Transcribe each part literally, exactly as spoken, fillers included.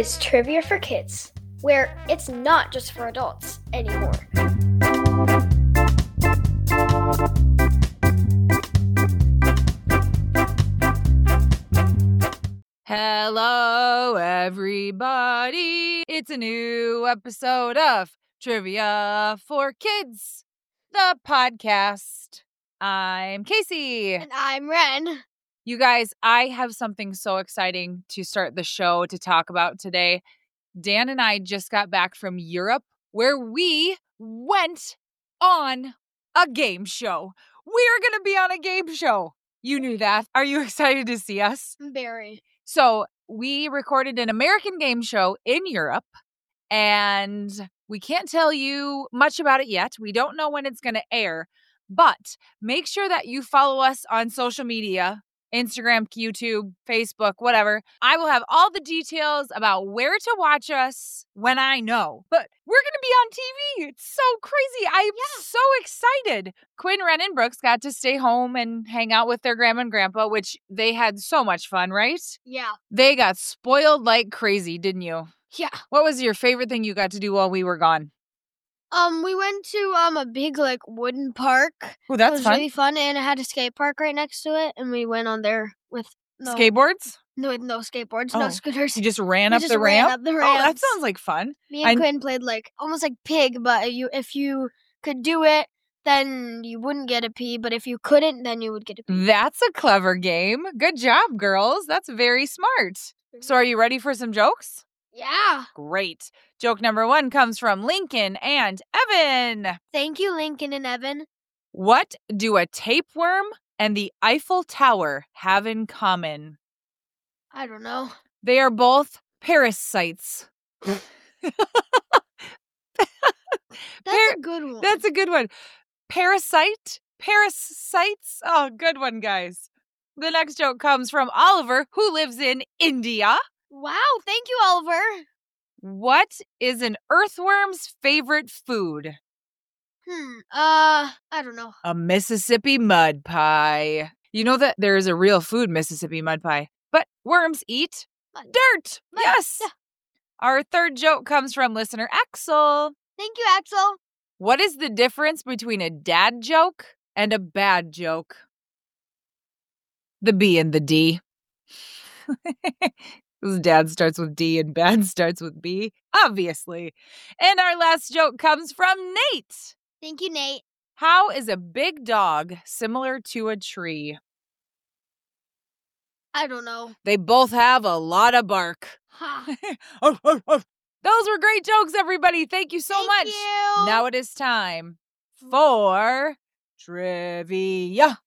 is Trivia for Kids, where it's not just for adults anymore. Hello, everybody. It's a new episode of Trivia for Kids, the podcast. I'm Casey. And I'm Ren. You guys, I have something so exciting to start the show to talk about today. Dan and I just got back from Europe, where we went on a game show. We're going to be on a game show. You knew that. Are you excited to see us? Very. So we recorded an American game show in Europe, and we can't tell you much about it yet. We don't know when it's going to air, but make sure that you follow us on social media, Instagram, YouTube, Facebook, whatever. I will have all the details about where to watch us when I know. But we're going to be on T V. It's so crazy. I'm yeah. so excited. Quinn, Ren, and Brooks got to stay home and hang out with their grandma and grandpa, which they had so much fun, right? Yeah. They got spoiled like crazy, didn't you? Yeah. What was your favorite thing you got to do while we were gone? Um, we went to um a big like wooden park. Oh, that's it was fun. really fun, and it had a skate park right next to it, and we went on there with no, skateboards. No, with no skateboards, oh. no scooters. You just ran we up just the ran ramp. Up the oh, ramps. that sounds like fun. Me and I... Quinn played like almost like pig, but you if you could do it, then you wouldn't get a P. But if you couldn't, then you would get a P. That's a clever game. Good job, girls. That's very smart. So, are you ready for some jokes? Yeah. Great. Joke number one comes from Lincoln and Evan. Thank you, Lincoln and Evan. What do a tapeworm and the Eiffel Tower have in common? I don't know. They are both parasites. That's Par- a good one. That's a good one. Parasite? Parasites? Oh, good one, guys. The next joke comes from Oliver, who lives in India. Wow, thank you, Oliver. What is an earthworm's favorite food? Hmm, uh, I don't know. A Mississippi mud pie. You know that there is a real food, Mississippi mud pie, but worms eat mud. dirt. Mud. Yes. Yeah. Our third joke comes from listener Axel. Thank you, Axel. What is the difference between a dad joke and a bad joke? The B and the D. Dad starts with D and bad starts with B, obviously. And our last joke comes from Nate. Thank you, Nate. How is a big dog similar to a tree? I don't know. They both have a lot of bark. Ha. Those were great jokes, everybody. Thank you so Thank much. You. Now it is time for trivia.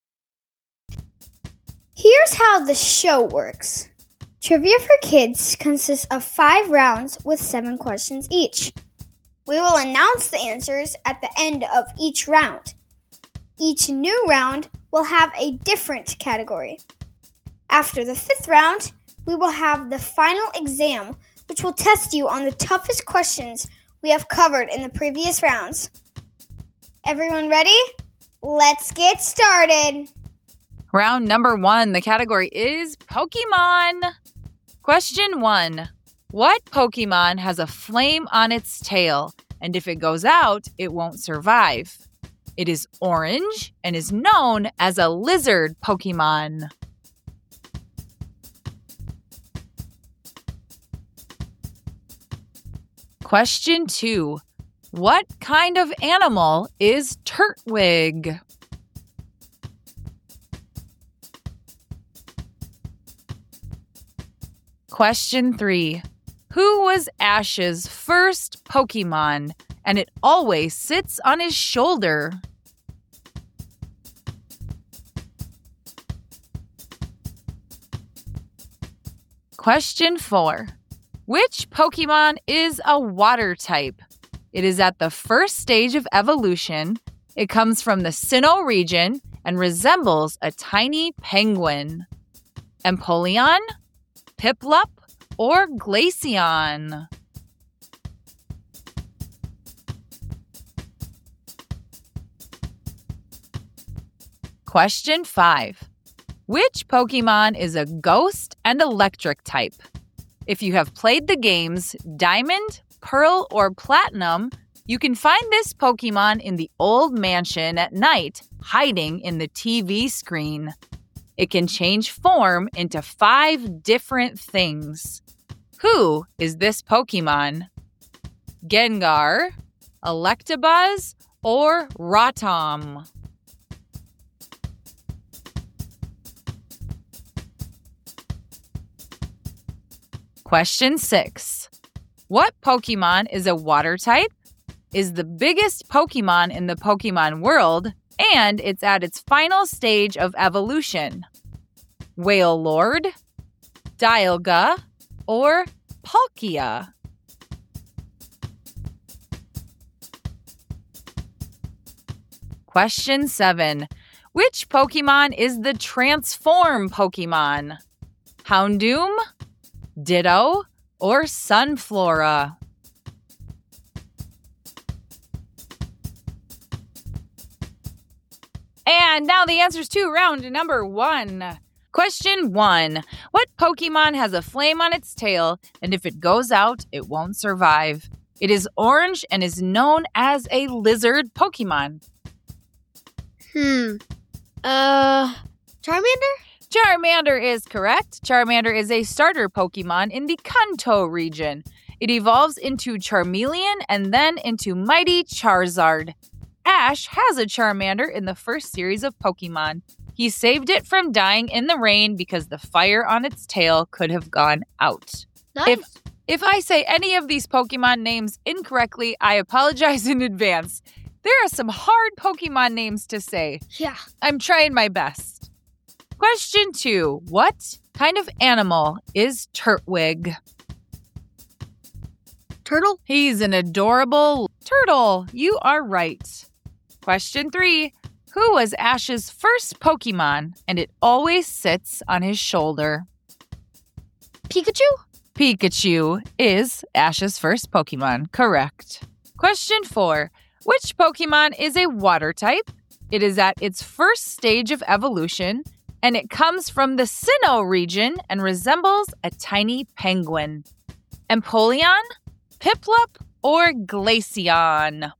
Here's how the show works. Trivia for Kids consists of five rounds with seven questions each. We will announce the answers at the end of each round. Each new round will have a different category. After the fifth round, we will have the final exam, which will test you on the toughest questions we have covered in the previous rounds. Everyone ready? Let's get started. Round number one, the category is Pokemon. Question one. What Pokemon has a flame on its tail, and if it goes out, it won't survive? It is orange and is known as a lizard Pokemon. Question two. What kind of animal is Turtwig? Question three. Who was Ash's first Pokemon, and it always sits on his shoulder? Question four. Which Pokemon is a water type? It is at the first stage of evolution. It comes from the Sinnoh region and resembles a tiny penguin. Empoleon, Piplup, or Glaceon? Question five. Which Pokemon is a ghost and electric type? If you have played the games Diamond, Pearl, or Platinum, you can find this Pokemon in the old mansion at night, hiding in the T V screen. It can change form into five different things. Who is this Pokemon? Gengar, Electabuzz, or Rotom? Question six. What Pokemon is a water type, is the biggest Pokemon in the Pokemon world, and it's at its final stage of evolution? Wailord, Dialga, or Palkia? Question seven. Which Pokemon is the Transform Pokemon? Houndoom, Ditto, or Sunflora? And now the answers to round number one. Question one. What Pokemon has a flame on its tail, and if it goes out, it won't survive? It is orange and is known as a lizard Pokemon. Hmm. Uh, Charmander? Charmander is correct. Charmander is a starter Pokemon in the Kanto region. It evolves into Charmeleon and then into Mighty Charizard. Ash has a Charmander in the first series of Pokemon. He saved it from dying in the rain because the fire on its tail could have gone out. Nice. If, if I say any of these Pokemon names incorrectly, I apologize in advance. There are some hard Pokemon names to say. Yeah. I'm trying my best. Question two. What kind of animal is Turtwig? Turtle? He's an adorable turtle. You are right. Question three. Who was Ash's first Pokemon, and it always sits on his shoulder? Pikachu? Pikachu is Ash's first Pokemon. Correct. Question four. Which Pokemon is a water type? It is at its first stage of evolution, and it comes from the Sinnoh region and resembles a tiny penguin. Empoleon, Piplup, or Glaceon?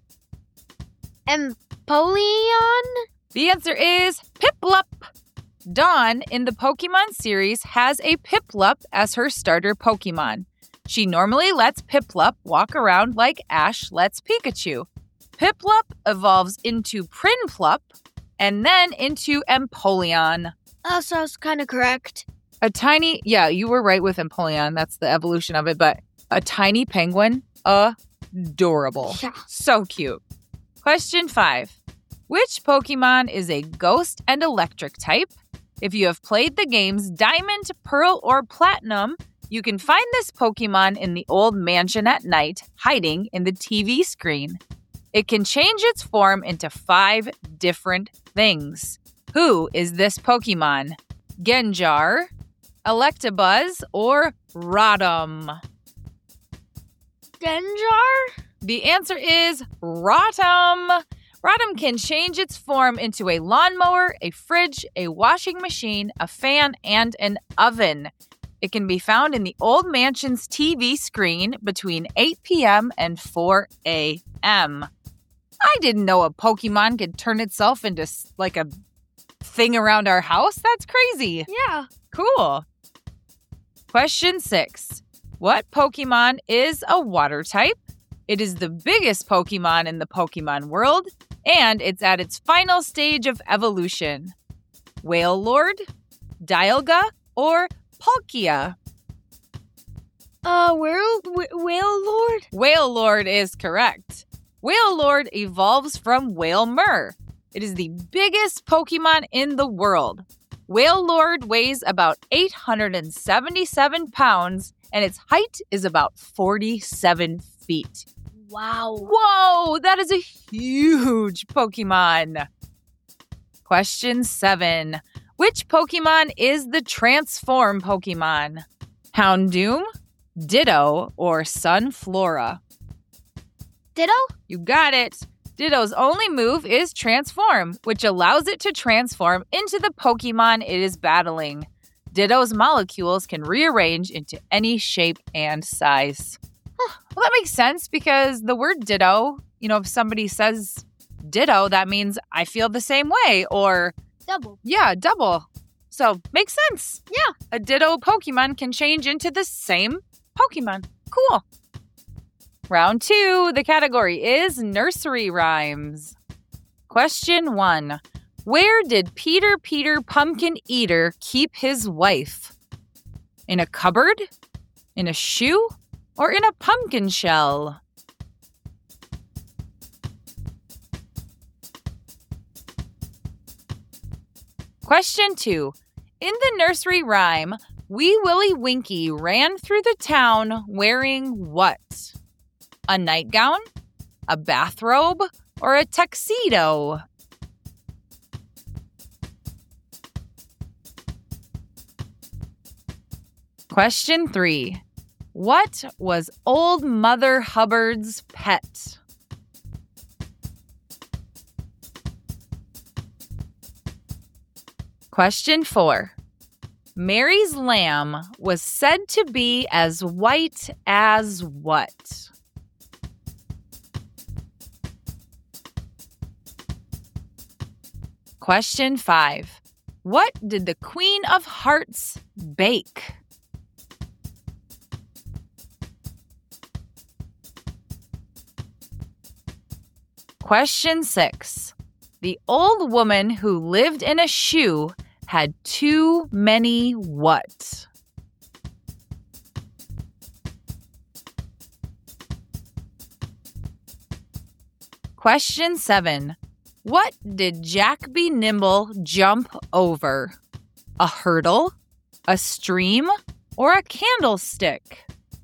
Empoleon? The answer is Piplup. Dawn in the Pokemon series has a Piplup as her starter Pokemon. She normally lets Piplup walk around like Ash lets Pikachu. Piplup evolves into Prinplup and then into Empoleon. Oh, so I was kind of correct. A tiny, yeah, you were right with Empoleon. That's the evolution of it, but a tiny penguin, adorable. Yeah. So cute. Question five. Which Pokemon is a ghost and electric type? If you have played the games Diamond, Pearl, or Platinum, you can find this Pokemon in the old mansion at night, hiding in the T V screen. It can change its form into five different things. Who is this Pokemon? Gengar, Electabuzz, or Rotom? Gengar? The answer is Rotom. Rotom can change its form into a lawnmower, a fridge, a washing machine, a fan, and an oven. It can be found in the old mansion's T V screen between eight p.m. and four a.m. I didn't know a Pokemon could turn itself into like a thing around our house. That's crazy. Yeah. Cool. Question six. What Pokemon is a water type? It is the biggest Pokemon in the Pokemon world, and it's at its final stage of evolution. Wailord, Dialga, or Palkia? Uh, Whale, Wailord? Wailord is correct. Wailord evolves from Wailmer. It is the biggest Pokemon in the world. Wailord weighs about eight hundred seventy-seven pounds, and its height is about forty-seven feet. Wow. Whoa, that is a huge Pokemon. Question seven. Which Pokemon is the Transform Pokemon? Houndoom, Ditto, or Sunflora? Ditto? You got it. Ditto's only move is Transform, which allows it to transform into the Pokemon it is battling. Ditto's molecules can rearrange into any shape and size. Huh, well, that makes sense because the word ditto, you know, if somebody says ditto, that means I feel the same way or Double. Yeah, double. So, makes sense. Yeah. A Ditto Pokemon can change into the same Pokemon. Cool. Round two, the category is nursery rhymes. Question one. Where did Peter Peter Pumpkin Eater keep his wife? In a cupboard? In a shoe? Or in a pumpkin shell? Question two. In the nursery rhyme, Wee Willie Winky ran through the town wearing what? A nightgown? A bathrobe? Or a tuxedo? Question three. What was Old Mother Hubbard's pet? Question four. Mary's lamb was said to be as white as what? Question five. What did the Queen of Hearts bake? Question six. The old woman who lived in a shoe had too many what? Question seven. What did Jack Be Nimble jump over? A hurdle, a stream, or a candlestick?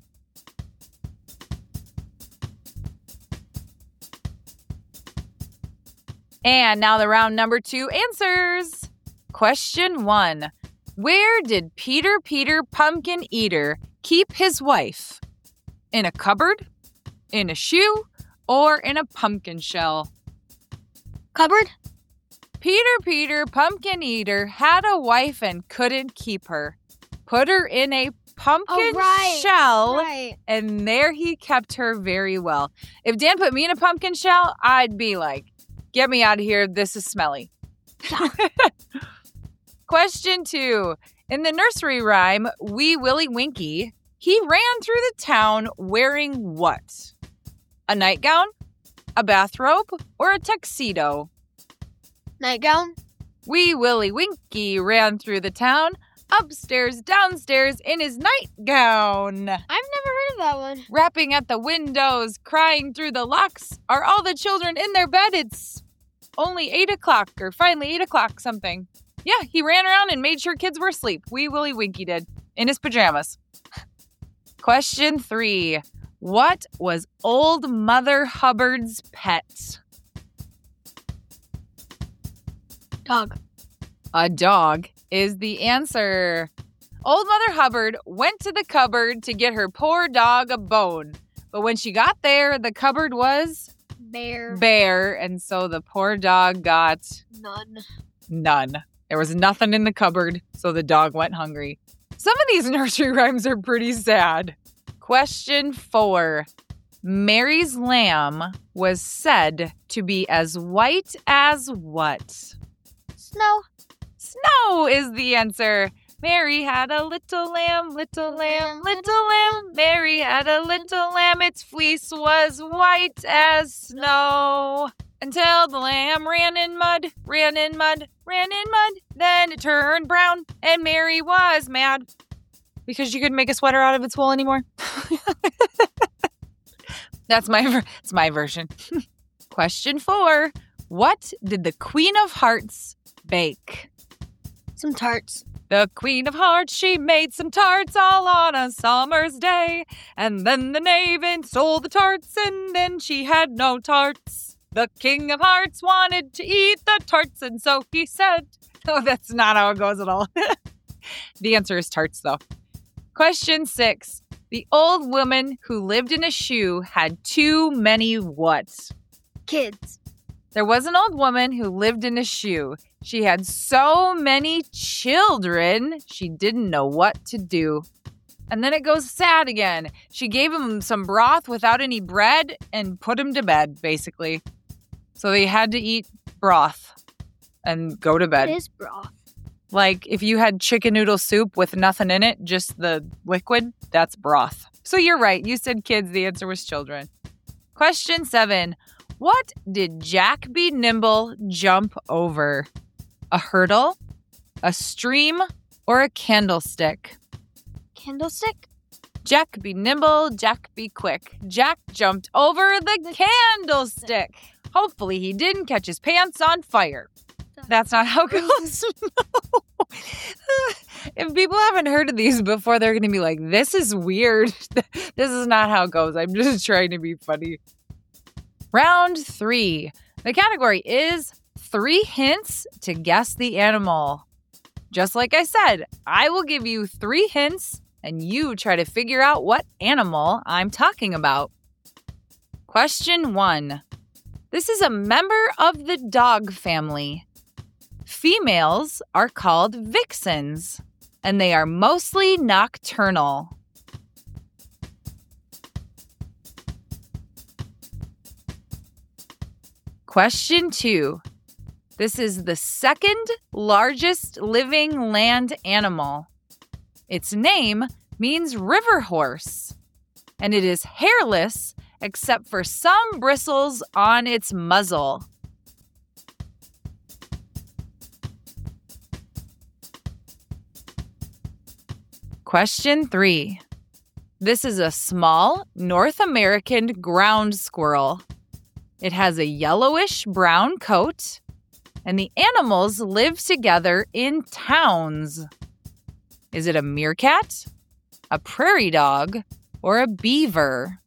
And now the round number two answers. Question one. Where did Peter Peter Pumpkin Eater keep his wife? In a cupboard, in a shoe, or in a pumpkin shell? Cupboard? Peter Peter Pumpkin Eater had a wife and couldn't keep her. Put her in a pumpkin Oh, right, shell, Right. and there he kept her very well. If Dan put me in a pumpkin shell, I'd be like, get me out of here. This is smelly. Question two. In the nursery rhyme, Wee Willie Winky, he ran through the town wearing what? A nightgown, a bathrobe, or a tuxedo? Nightgown? Wee Willie Winky ran through the town, upstairs, downstairs, in his nightgown. I've never heard of that one. Rapping at the windows, crying through the locks. Are all the children in their bed? It's only eight o'clock, or finally eight o'clock something. Yeah, he ran around and made sure kids were asleep. Wee Willie Winky did, in his pajamas. Question three. What was Old Mother Hubbard's pet? Dog. A dog is the answer. Old Mother Hubbard went to the cupboard to get her poor dog a bone. But when she got there, the cupboard was Bear. bare, and so the poor dog got None. none. There was nothing in the cupboard, so the dog went hungry. Some of these nursery rhymes are pretty sad. Question four. Mary's lamb was said to be as white as what? Snow. Snow is the answer. Mary had a little lamb, little lamb, little lamb. Mary had a little lamb, its fleece was white as snow. Until the lamb ran in mud, ran in mud, ran in mud. Then it turned brown, and Mary was mad. Because you couldn't make a sweater out of its wool anymore? That's my, ver- that's my version. Question four. What did the Queen of Hearts bake? Some tarts. The Queen of Hearts, she made some tarts all on a summer's day. And then the knave stole the tarts, and then she had no tarts. The King of Hearts wanted to eat the tarts, and so he said... Oh, that's not how it goes at all. The answer is tarts, though. Question six. The old woman who lived in a shoe had too many what? Kids. There was an old woman who lived in a shoe. She had so many children, she didn't know what to do. And then it goes sad again. She gave him some broth without any bread and put him to bed, basically. So they had to eat broth and go to bed. What is broth? Like if you had chicken noodle soup with nothing in it, just the liquid, that's broth. So you're right. You said kids. The answer was children. Question seven. What did Jack be nimble jump over? A hurdle, a stream, or a candlestick? Candlestick? Jack be nimble, Jack be quick. Jack jumped over the candlestick. Hopefully he didn't catch his pants on fire. That's not how it goes. No. If people haven't heard of these before, they're going to be like, this is weird. This is not how it goes. I'm just trying to be funny. Round three. The category is three hints to guess the animal. Just like I said, I will give you three hints and you try to figure out what animal I'm talking about. Question one. This is a member of the dog family. Females are called vixens, and they are mostly nocturnal. Question two. This is the second largest living land animal. Its name means river horse, and it is hairless except for some bristles on its muzzle. Question three. This is a small North American ground squirrel. It has a yellowish brown coat, and the animals live together in towns. Is it a meerkat, a prairie dog, or a beaver?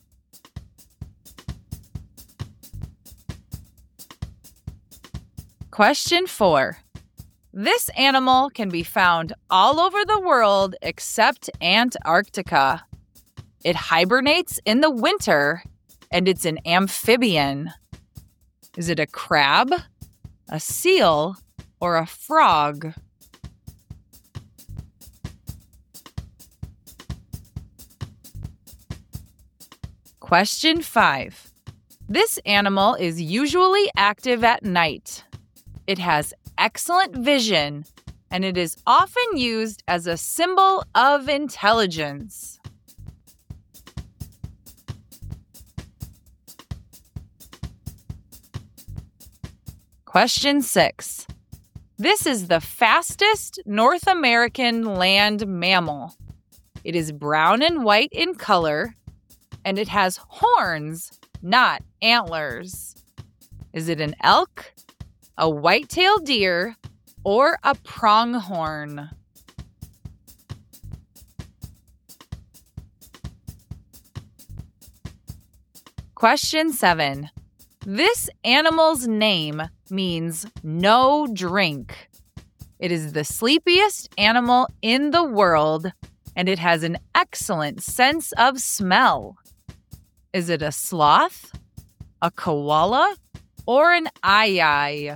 Question four. This animal can be found all over the world except Antarctica. It hibernates in the winter, and it's an amphibian. Is it a crab, a seal, or a frog? Question five. This animal is usually active at night. It has excellent vision, and it is often used as a symbol of intelligence. Question six. This is the fastest North American land mammal. It is brown and white in color, and it has horns, not antlers. Is it an elk, a white-tailed deer, or a pronghorn? Question seven. This animal's name means no drink. It is the sleepiest animal in the world, and it has an excellent sense of smell. Is it a sloth, a koala, or an aye-aye?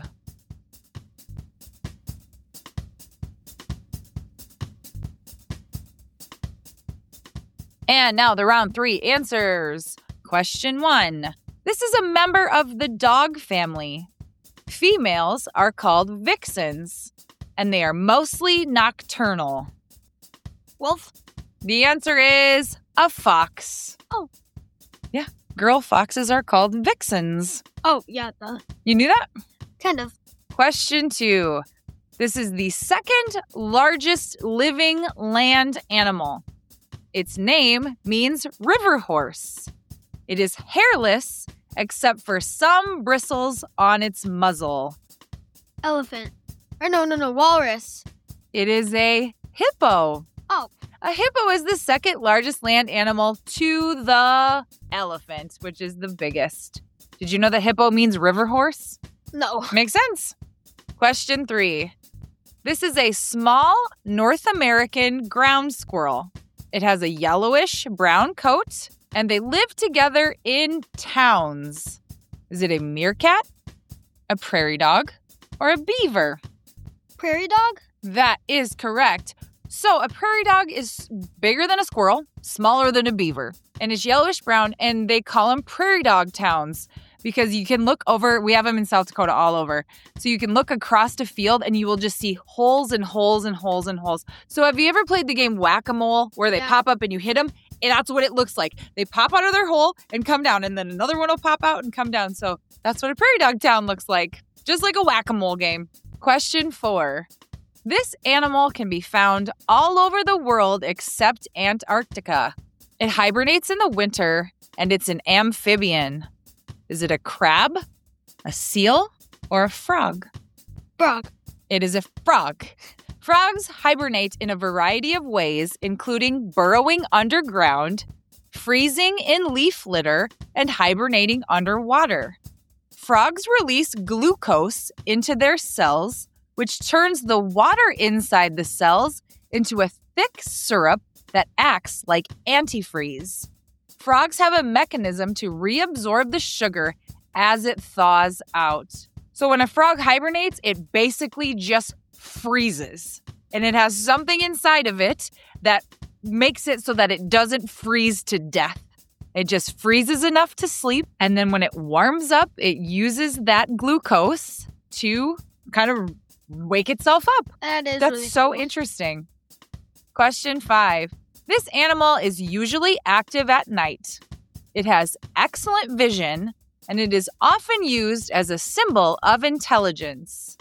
And now the round three answers. Question one. This is a member of the dog family. Females are called vixens, and they are mostly nocturnal. Wolf? The answer is a fox. Oh. Yeah, girl foxes are called vixens. Oh, yeah, duh. You knew that? Kind of. Question two. This is the second largest living land animal. Its name means river horse. It is hairless except for some bristles on its muzzle. Elephant. Or no, no, no, walrus. It is a hippo. Oh. A hippo is the second largest land animal to the elephant, which is the biggest. Did you know that hippo means river horse? No. Makes sense. Question three. This is a small North American ground squirrel. It has a yellowish brown coat, and they live together in towns. Is it a meerkat, a prairie dog, or a beaver? Prairie dog? That is correct. So a prairie dog is bigger than a squirrel, smaller than a beaver, and is yellowish brown, and they call them prairie dog towns because you can look over. We have them in South Dakota all over. So you can look across the field and you will just see holes and holes and holes and holes. So have you ever played the game Whack-A-Mole where they Yeah. pop up and you hit them? And that's what it looks like. They pop out of their hole and come down, and then another one will pop out and come down. So that's what a prairie dog town looks like, just like a Whack-A-Mole game. Question four. This animal can be found all over the world except Antarctica. It hibernates in the winter, and it's an amphibian. Is it a crab, a seal, or a frog? Frog. It is a frog. Frogs hibernate in a variety of ways, including burrowing underground, freezing in leaf litter, and hibernating underwater. Frogs release glucose into their cells, which turns the water inside the cells into a thick syrup that acts like antifreeze. Frogs have a mechanism to reabsorb the sugar as it thaws out. So when a frog hibernates, it basically just freezes. And it has something inside of it that makes it so that it doesn't freeze to death. It just freezes enough to sleep. And then when it warms up, it uses that glucose to kind of wake itself up. That is That's really so cool. interesting. Question five. This animal is usually active at night. It has excellent vision, and it is often used as a symbol of intelligence.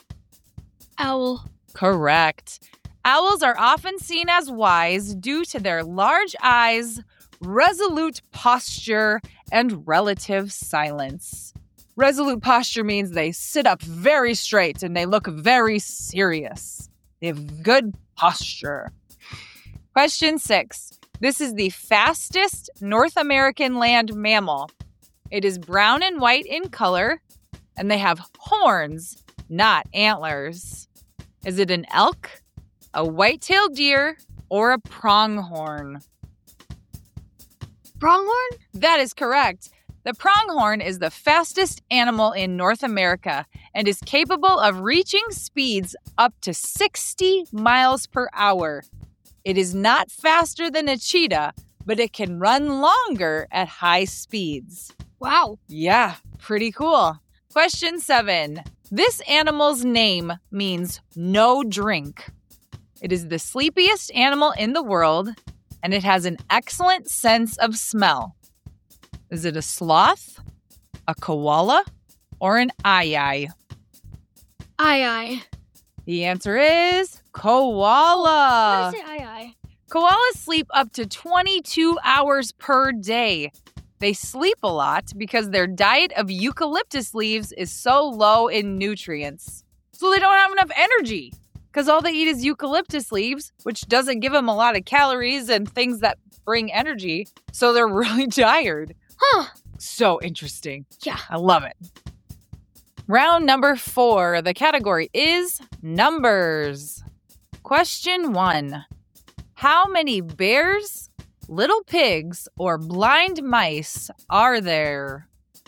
Owl. Correct. Owls are often seen as wise due to their large eyes, resolute posture, and relative silence. Resolute posture means they sit up very straight and they look very serious. They have good posture. Question six. This is the fastest North American land mammal. It is brown and white in color, and they have horns, not antlers. Is it an elk, a white-tailed deer, or a pronghorn? Pronghorn? That is correct. The pronghorn is the fastest animal in North America and is capable of reaching speeds up to sixty miles per hour. It is not faster than a cheetah, but it can run longer at high speeds. Wow. Yeah, pretty cool. Question seven. This animal's name means no drink. It is the sleepiest animal in the world, and it has an excellent sense of smell. Is it a sloth, a koala, or an aye-aye? Aye-aye. The answer is koala. What is it, aye-aye? Koalas sleep up to twenty-two hours per day. They sleep a lot because their diet of eucalyptus leaves is so low in nutrients. So they don't have enough energy because all they eat is eucalyptus leaves, which doesn't give them a lot of calories and things that bring energy. So they're really tired. Huh. So interesting. Yeah. I love it. Round number four. The category is numbers. Question one. How many bears, little pigs, or blind mice are there?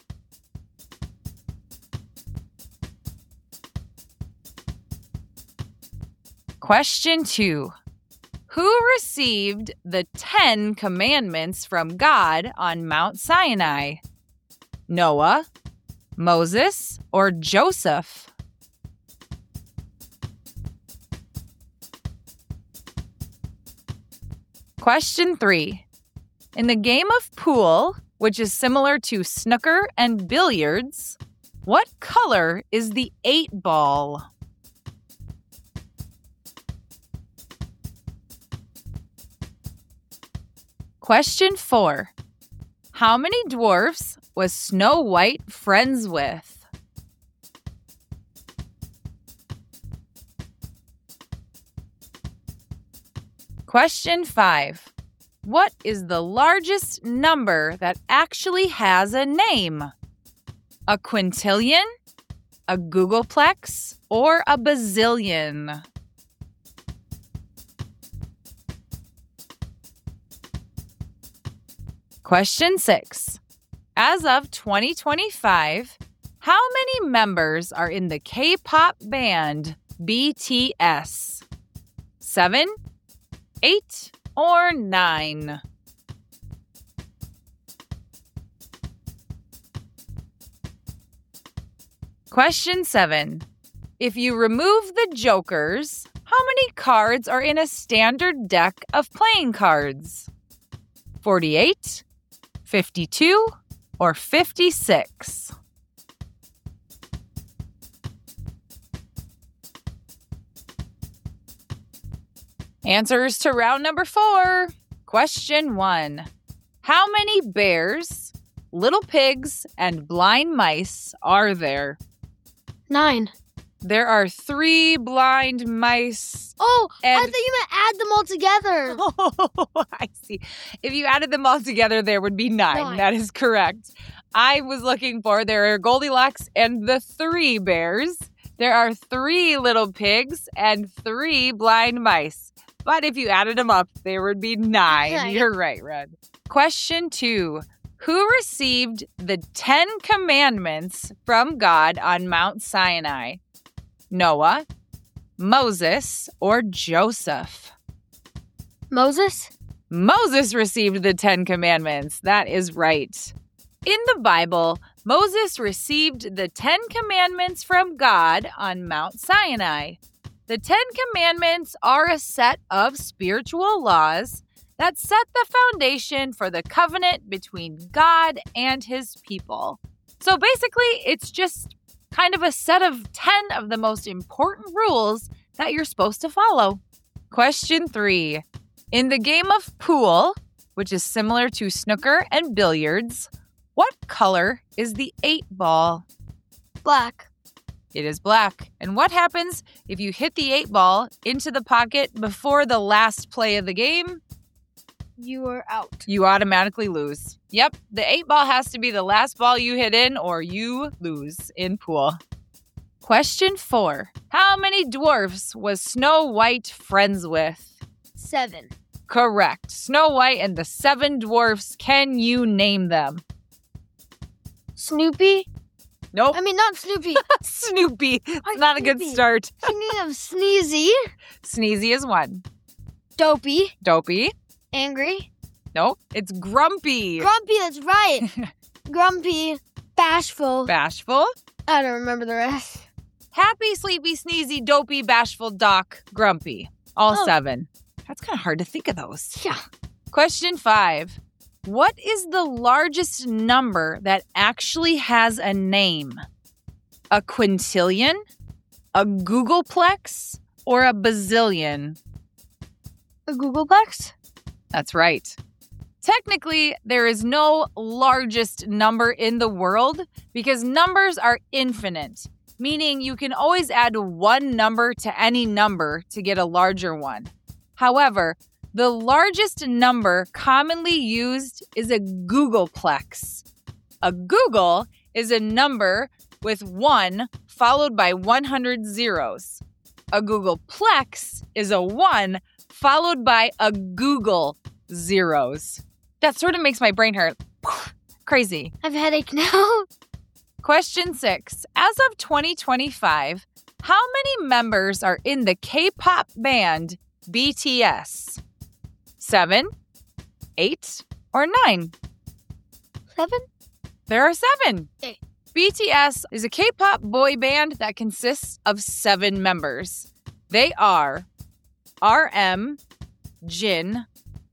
Question two. Who received the Ten Commandments from God on Mount Sinai? Noah, Moses, or Joseph? Question three. In the game of pool, which is similar to snooker and billiards, what color is the eight ball? Question four. How many dwarfs was Snow White friends with? Question five. What is the largest number that actually has a name? A quintillion, a googolplex, or a bazillion? Question six. As of twenty twenty-five, How many members are in the K-pop band B T S? Seven, eight, or nine? Question seven. If you remove the jokers, how many cards are in a standard deck of playing cards? forty-eight, fifty-two, or fifty-six? Answers to round number four. Question one. How many bears, little pigs, and blind mice are there? Nine. There are three blind mice. Oh, And- I thought you meant add them all together. Oh, I see. If you added them all together, there would be nine. Nine. That is correct. I was looking for, there are Goldilocks and the three bears. There are three little pigs and three blind mice. But if you added them up, there would be nine. Okay. You're right, Red. Question two. Who received the Ten Commandments from God on Mount Sinai? Noah, Moses, or Joseph? Moses? Moses received the Ten Commandments. That is right. In the Bible, Moses received the Ten Commandments from God on Mount Sinai. The Ten Commandments are a set of spiritual laws that set the foundation for the covenant between God and his people. So basically, it's just kind of a set of ten of the most important rules that you're supposed to follow. Question three. In the game of pool, which is similar to snooker and billiards, what color is the eight ball? Black. It is black. And what happens if you hit the eight ball into the pocket before the last play of the game? You are out. You automatically lose. Yep, the eight ball has to be the last ball you hit in or you lose in pool. Question four. How many dwarfs was Snow White friends with? Seven. Correct. Snow White and the seven dwarfs. Can you name them? Snoopy? Nope. I mean, not Snoopy. Snoopy. It's Why not a good Snoopy? start. Thinking of Sneezy, Sneezy is one. Dopey, Dopey. Angry, Nope. It's Grumpy. Grumpy, that's right. Grumpy, Bashful. Bashful. I don't remember the rest. Happy, Sleepy, Sneezy, Dopey, Bashful, Doc, Grumpy. All Oh. seven. That's kind of hard to think of those. Yeah. Question five. What is the largest number that actually has a name? A quintillion, a Googleplex, or a bazillion? A Googleplex? That's right. Technically, there is no largest number in the world because numbers are infinite, meaning you can always add one number to any number to get a larger one. However, the largest number commonly used is a Googleplex. A Google is a number with one followed by one hundred zeros. A Googleplex is a one followed by a Google zeros. That sort of makes my brain hurt. Crazy. I have a headache now. Question six. As of twenty twenty-five, how many members are in the K-pop band B T S? Seven, eight, or nine? Seven? There are seven. Eight. B T S is a K-pop boy band that consists of seven members. They are R M, Jin,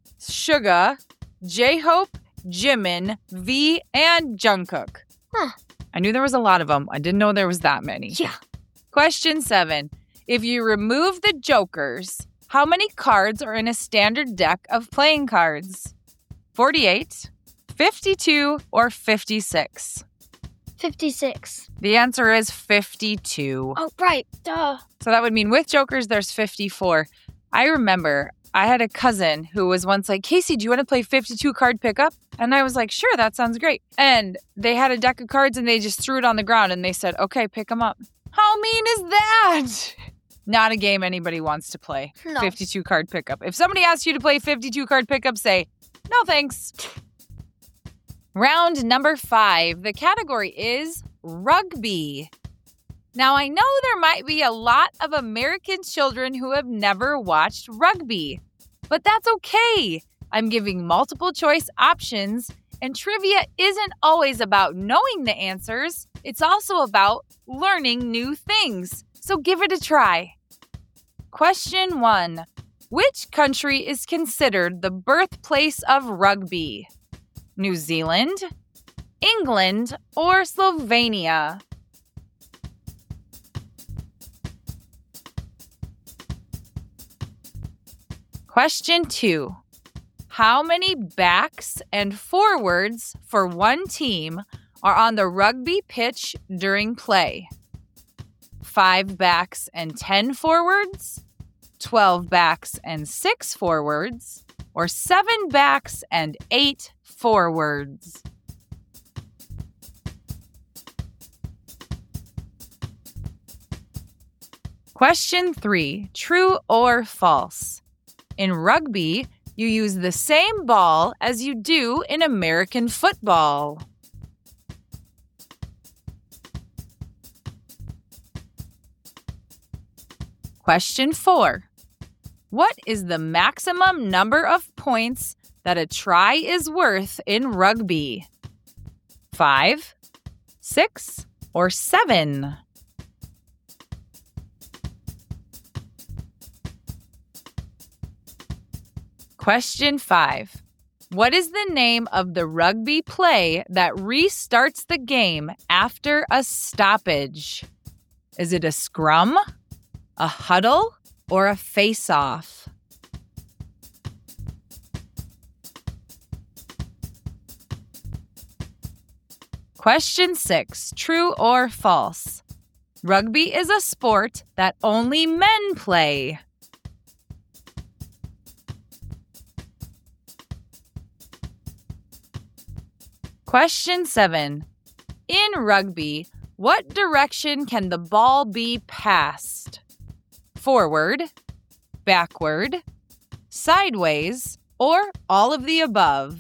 Suga, J-Hope, Jimin, V, and Jungkook. Huh. I knew there was a lot of them. I didn't know there was that many. Yeah. Question seven. If you remove the jokers, how many cards are in a standard deck of playing cards? forty-eight, fifty-two, or fifty-six? fifty-six. The answer is fifty-two. Oh, right. Duh. So that would mean with jokers, there's fifty-four. I remember I had a cousin who was once like, Casey, do you want to play fifty-two card pickup? And I was like, sure, that sounds great. And they had a deck of cards and they just threw it on the ground and they said, okay, pick them up. How mean is that? Not a game anybody wants to play. No. fifty-two card pickup. If somebody asks you to play fifty-two card pickup, say, no thanks. Round number five. The category is rugby. Now, I know there might be a lot of American children who have never watched rugby, but that's okay. I'm giving multiple choice options, and trivia isn't always about knowing the answers. It's also about learning new things. So give it a try. Question one. Which country is considered the birthplace of rugby? New Zealand, England, or Slovenia? Question two. How many backs and forwards for one team are on the rugby pitch during play? Five backs and ten forwards, twelve backs and six forwards, or seven backs and eight forwards? Question three, true or false? In rugby, you use the same ball as you do in American football. Question four. What is the maximum number of points that a try is worth in rugby? Five, six, or seven? Question five. What is the name of the rugby play that restarts the game after a stoppage? Is it a scrum, a huddle, or a face-off? Question six, true or false? Rugby is a sport that only men play. Question seven. In rugby, what direction can the ball be passed? Forward, backward, sideways, or all of the above?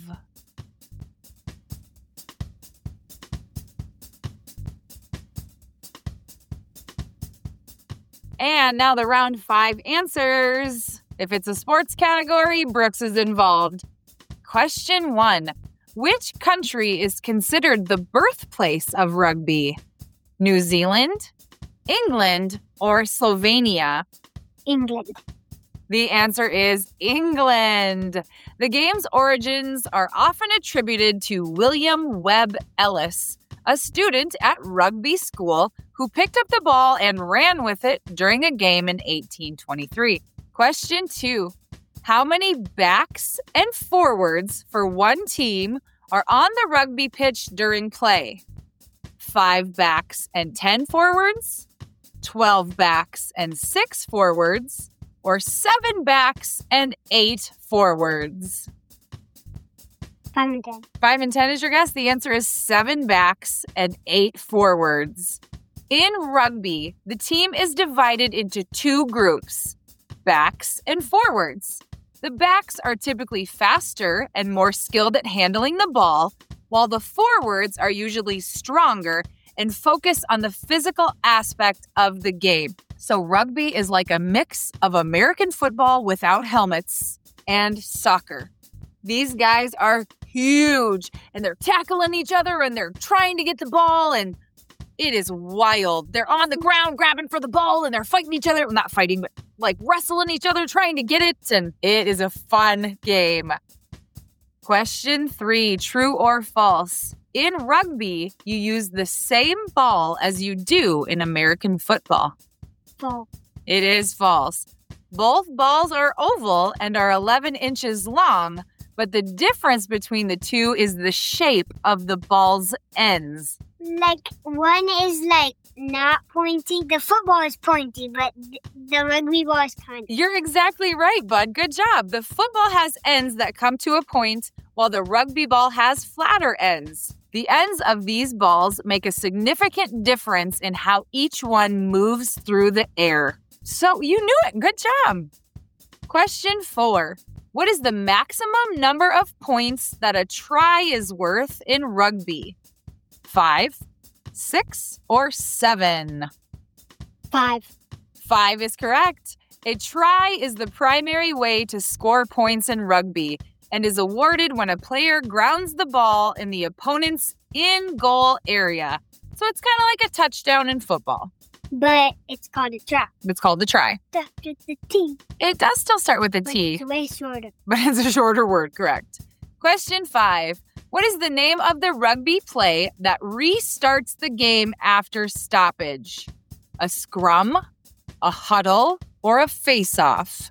And now the round five answers. If it's a sports category, Brooks is involved. Question one. Which country is considered the birthplace of rugby? New Zealand, England, or Slovenia? England. The answer is England. The game's origins are often attributed to William Webb Ellis, a student at rugby school who picked up the ball and ran with it during a game in eighteen twenty-three. Question two. How many backs and forwards for one team are on the rugby pitch during play? Five backs and ten forwards, twelve backs and six forwards, or seven backs and eight forwards? Five and ten. Five and ten is your guess. The answer is seven backs and eight forwards. In rugby, the team is divided into two groups, backs and forwards. The backs are typically faster and more skilled at handling the ball, while the forwards are usually stronger and focus on the physical aspect of the game. So rugby is like a mix of American football without helmets and soccer. These guys are huge, and they're tackling each other, and they're trying to get the ball, and it is wild. They're on the ground grabbing for the ball, and they're fighting each other. Well, not fighting, but like wrestling each other, trying to get it, and it is a fun game. Question three, true or false? In rugby, you use the same ball as you do in American football. False. It is false. Both balls are oval and are eleven inches long, but the difference between the two is the shape of the ball's ends. Like, one is, like, not pointy. The football is pointy, but the rugby ball is kind of... You're exactly right, bud. Good job. The football has ends that come to a point, while the rugby ball has flatter ends. The ends of these balls make a significant difference in how each one moves through the air. So you knew it. Good job. Question four. What is the maximum number of points that a try is worth in rugby? Five, six, or seven? Five. Five is correct. A try is the primary way to score points in rugby and is awarded when a player grounds the ball in the opponent's in-goal area. So it's kind of like a touchdown in football. But it's called a try. It's called the try. That's just the T. It does still start with a But T, it's way shorter. but it's a shorter word, correct. Question five. What is the name of the rugby play that restarts the game after stoppage? A scrum, a huddle, or a face-off?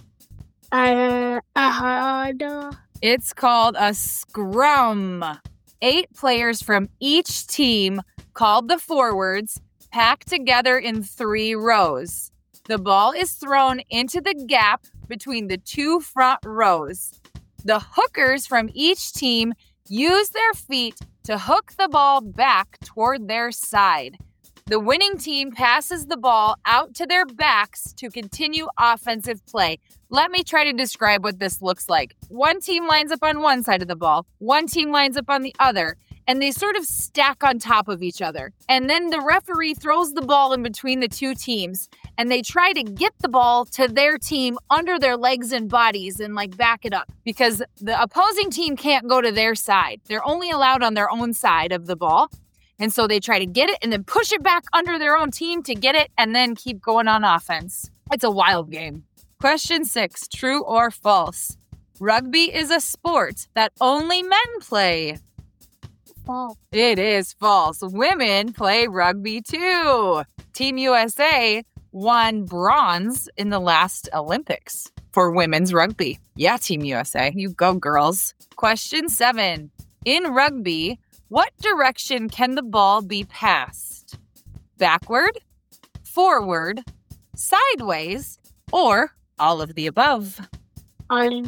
Uh, a huddle. It's called a scrum. Eight players from each team, called the forwards, packed together in three rows. The ball is thrown into the gap between the two front rows. The hookers from each team use their feet to hook the ball back toward their side. The winning team passes the ball out to their backs to continue offensive play. Let me try to describe what this looks like. One team lines up on one side of the ball, one team lines up on the other, and they sort of stack on top of each other. And then the referee throws the ball in between the two teams, and they try to get the ball to their team under their legs and bodies and like back it up because the opposing team can't go to their side. They're only allowed on their own side of the ball. And so they try to get it and then push it back under their own team to get it and then keep going on offense. It's a wild game. Question six, true or false? Rugby is a sport that only men play. False. It is false. Women play rugby too. Team U S A won bronze in the last Olympics for women's rugby. Yeah, Team U S A. You go, girls. Question seven. In rugby, what direction can the ball be passed? Backward, forward, sideways, or all of the above? All of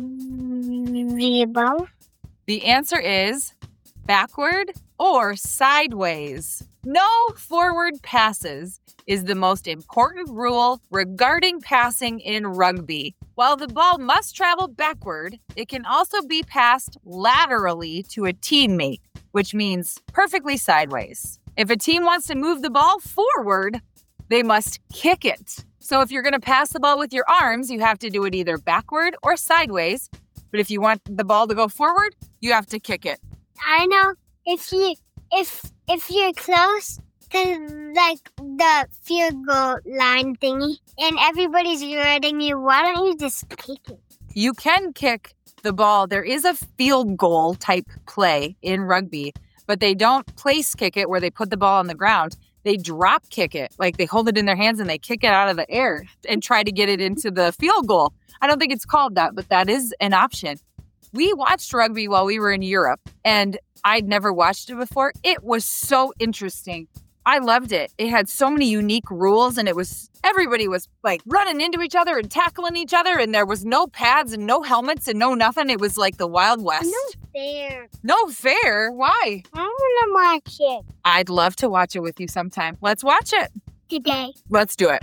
the above. The answer is backward or sideways. No forward passes is the most important rule regarding passing in rugby. While the ball must travel backward, it can also be passed laterally to a teammate, which means perfectly sideways. If a team wants to move the ball forward, they must kick it. So if you're going to pass the ball with your arms, you have to do it either backward or sideways. But if you want the ball to go forward, you have to kick it. I know. If you if if you're close to like the field goal line thingy and everybody's running you, why don't you just kick it? You can kick the ball. There is a field goal type play in rugby, but they don't place kick it where they put the ball on the ground. They drop kick it, like they hold it in their hands and they kick it out of the air and try to get it into the field goal. I don't think it's called that, but that is an option. We watched rugby while we were in Europe, and I'd never watched it before. It was so interesting. I loved it. It had so many unique rules, and it was everybody was like running into each other and tackling each other, and there was no pads and no helmets and no nothing. It was like the Wild West. No fair. No fair? Why? I want to watch it I'd love to watch it with you sometime. Let's watch it. today. Let's do it.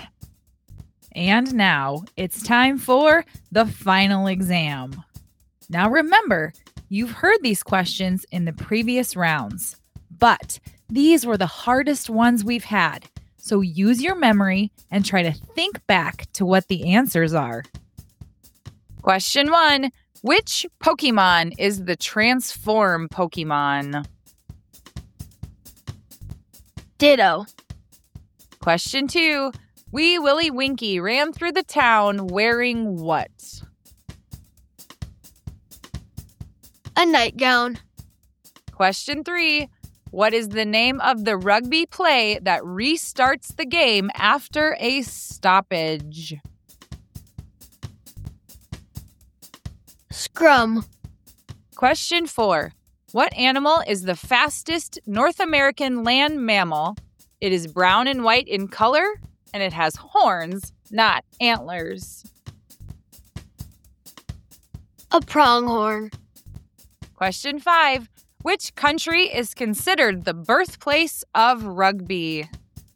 And now it's time for the final exam. Now remember, you've heard these questions in the previous rounds, but these were the hardest ones we've had. So use your memory and try to think back to what the answers are. Question one. Which Pokemon is the transform Pokemon? Ditto. Question two. Wee Willie Winky ran through the town wearing what? A nightgown. Question three. What is the name of the rugby play that restarts the game after a stoppage? Scrum. Question four. What animal is the fastest North American land mammal? It is brown and white in color, and it has horns, not antlers. A pronghorn. Question five. Which country is considered the birthplace of rugby?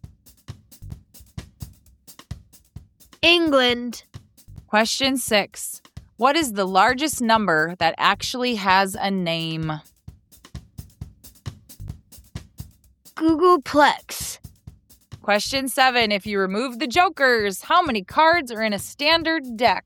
England. Question six. What is the largest number that actually has a name? Googleplex. Question seven. If you remove the jokers, how many cards are in a standard deck?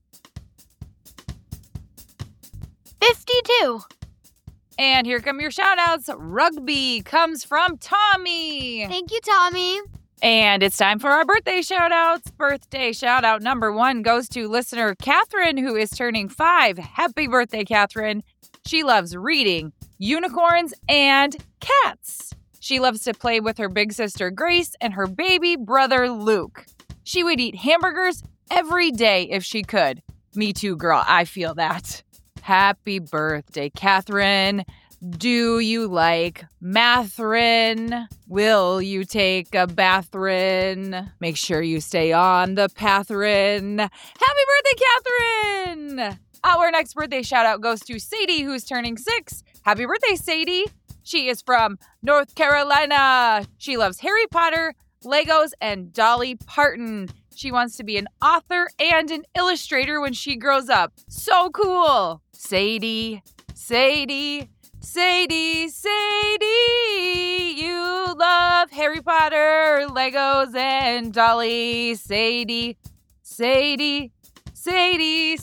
fifty-two. And here come your shout-outs. Rugby comes from Tommy. Thank you, Tommy. And it's time for our birthday shout-outs. Birthday shout-out number one goes to listener Catherine, who is turning five. Happy birthday, Catherine. She loves reading, unicorns, and cats. She loves to play with her big sister Grace and her baby brother Luke. She would eat hamburgers every day if she could. Me too, girl. I feel that. Happy birthday, Catherine. Do you like Mathrin? Will you take a bathrin? Make sure you stay on the pathrin. Happy birthday, Catherine! Our next birthday shout out goes to Sadie, who's turning six. Happy birthday, Sadie! She is from North Carolina. She loves Harry Potter, Legos, and Dolly Parton. She wants to be an author and an illustrator when she grows up. So cool! Sadie, Sadie, Sadie, Sadie, you love Harry Potter, Legos, and Dolly. Sadie, Sadie, Sadie,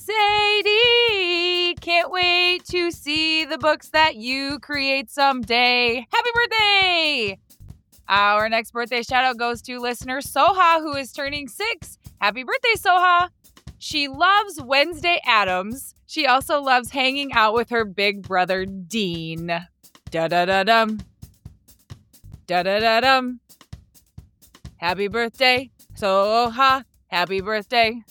Sadie, can't wait to see the books that you create someday. Happy birthday! Our next birthday shout out goes to listener Soha, who is turning six. Happy birthday, Soha! She loves Wednesday Addams. She also loves hanging out with her big brother, Dean. Da-da-da-dum. Da-da-da-dum. Happy birthday, Soha. Happy birthday.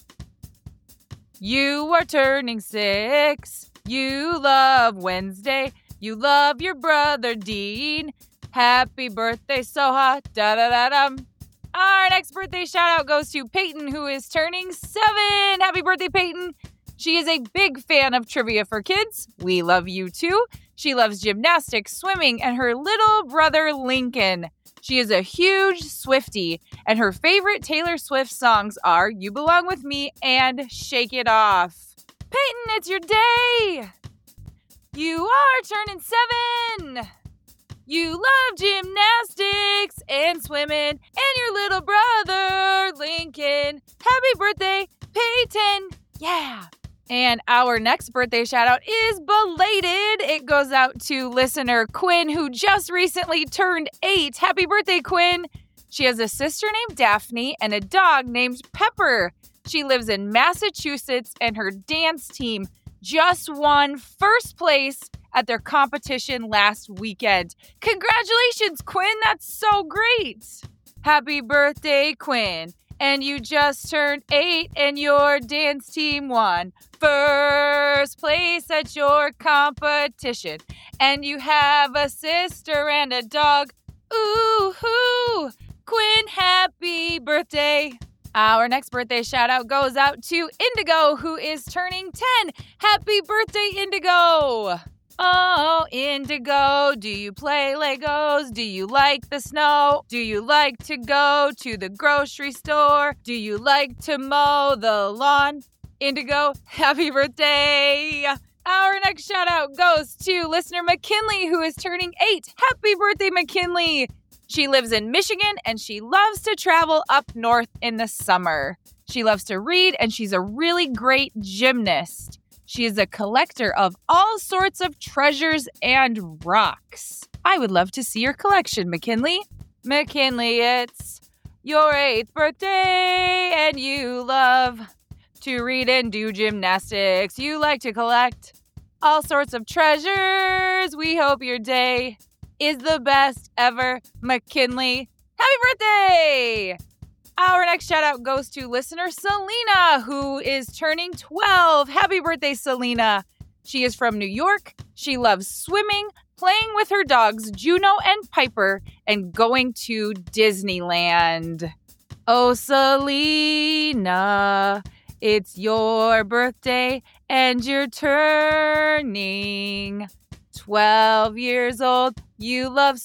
You are turning six. You love Wednesday. You love your brother, Dean. Happy birthday, Soha. Da-da-da-dum. Our next birthday shout out goes to Peyton, who is turning seven. Happy birthday, Peyton. She is a big fan of Trivia for Kids. We love you too. She loves gymnastics, swimming, and her little brother, Lincoln. She is a huge Swiftie, and her favorite Taylor Swift songs are You Belong With Me and Shake It Off. Peyton, it's your day. You are turning seven. You love gymnastics and swimming, and your little brother, Lincoln. Happy birthday, Peyton. Yeah. And our next birthday shout out is belated. It goes out to listener Quinn, who just recently turned eight. Happy birthday, Quinn. She has a sister named Daphne and a dog named Pepper. She lives in Massachusetts, and her dance team just won first place at their competition last weekend. Congratulations, Quinn. That's so great. Happy birthday, Quinn. And you just turned eight, and your dance team won first place at your competition. And you have a sister and a dog. Ooh, hoo. Quinn, happy birthday. Our next birthday shout out goes out to Indigo, who is turning ten. Happy birthday, Indigo. Oh, Indigo, do you play Legos? Do you like the snow? Do you like to go to the grocery store? Do you like to mow the lawn? Indigo, happy birthday! Our next shout out goes to listener McKinley, who is turning eight. Happy birthday, McKinley! She lives in Michigan, and she loves to travel up north in the summer. She loves to read, and she's a really great gymnast. She is a collector of all sorts of treasures and rocks. I would love to see your collection, McKinley. McKinley, it's your eighth birthday, and you love to read and do gymnastics. You like to collect all sorts of treasures. We hope your day is the best ever, McKinley. Happy birthday! Our next shout out goes to listener Selena, who is turning twelve. Happy birthday, Selena. She is from New York. She loves swimming, playing with her dogs, Juno and Piper, and going to Disneyland. Oh, Selena, it's your birthday, and you're turning twelve years old. You love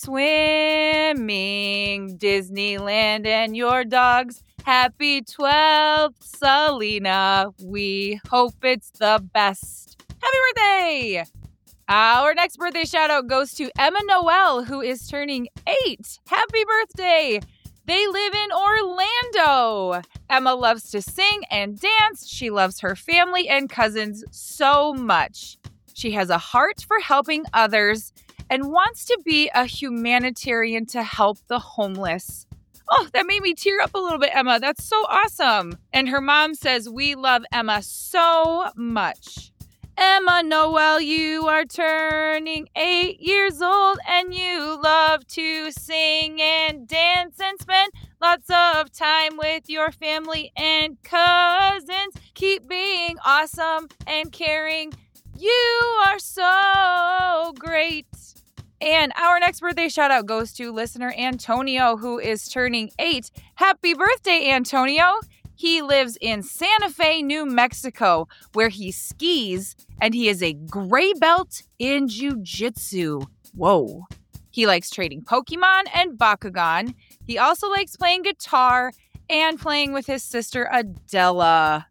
swimming, Disneyland, and your dogs. Happy twelfth, Selena. We hope it's the best. Happy birthday! Our next birthday shout out goes to Emma Noel, who is turning eight. Happy birthday! They live in Orlando. Emma loves to sing and dance. She loves her family and cousins so much. She has a heart for helping others and wants to be a humanitarian to help the homeless. Oh, that made me tear up a little bit, Emma. That's so awesome. And her mom says, we love Emma so much. Emma Noel, you are turning eight years old and you love to sing and dance and spend lots of time with your family and cousins. Keep being awesome and caring. You are so great. And our next birthday shout out goes to listener Antonio, who is turning eight. Happy birthday, Antonio. He lives in Santa Fe, New Mexico, where he skis, and he is a gray belt in jiu-jitsu. Whoa. He likes trading Pokemon and Bakugan. He also likes playing guitar and playing with his sister Adela.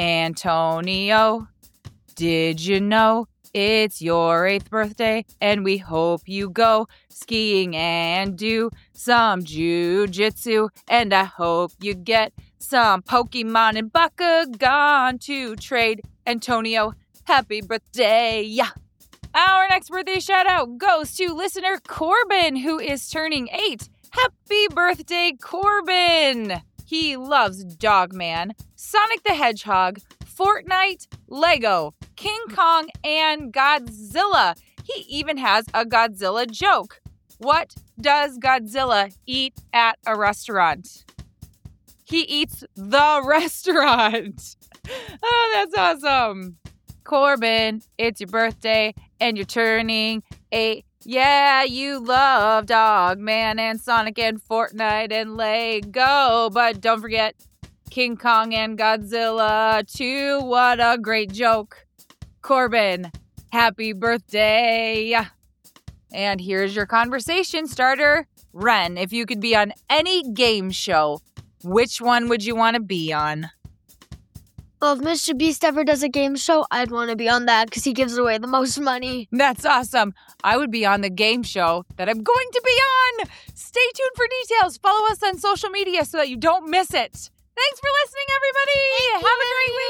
Antonio, did you know it's your eighth birthday, and we hope you go skiing and do some jiu-jitsu, and I hope you get some Pokemon and Bakugan to trade. Antonio, happy birthday. Yeah. Our next birthday shout out goes to listener Corbin, who is turning eight. Happy birthday, Corbin. He loves Dogman, Sonic the Hedgehog, Fortnite, Lego, King Kong, and Godzilla. He even has a Godzilla joke. What does Godzilla eat at a restaurant? He eats the restaurant. Oh, that's awesome. Corbin, it's your birthday and you're turning eight. Yeah, you love Dogman and Sonic and Fortnite and Lego. But don't forget King Kong and Godzilla too. What a great joke. Corbin, happy birthday. And here's your conversation starter. Ren, if you could be on any game show, which one would you want to be on? Well, if Mister Beast ever does a game show, I'd want to be on that because he gives away the most money. That's awesome. I would be on the game show that I'm going to be on. Stay tuned for details. Follow us on social media so that you don't miss it. Thanks for listening, everybody. Thank Have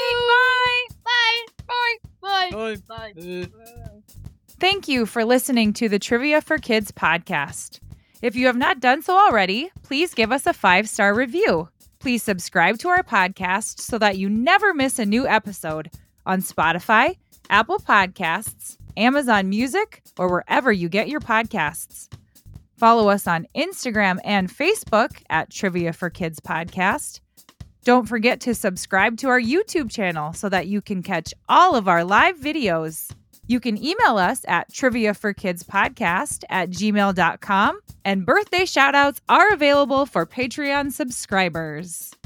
you. a great week. Bye. Bye. Bye. Bye. Thank you for listening to the Trivia for Kids podcast. If you have not done so already, please give us a five-star review. Please subscribe to our podcast so that you never miss a new episode on Spotify, Apple Podcasts, Amazon Music, or wherever you get your podcasts. Follow us on Instagram and Facebook at Trivia for Kids Podcast. Don't forget to subscribe to our YouTube channel so that you can catch all of our live videos. You can email us at triviaforkidspodcast at gmail dot com, and birthday shoutouts are available for Patreon subscribers.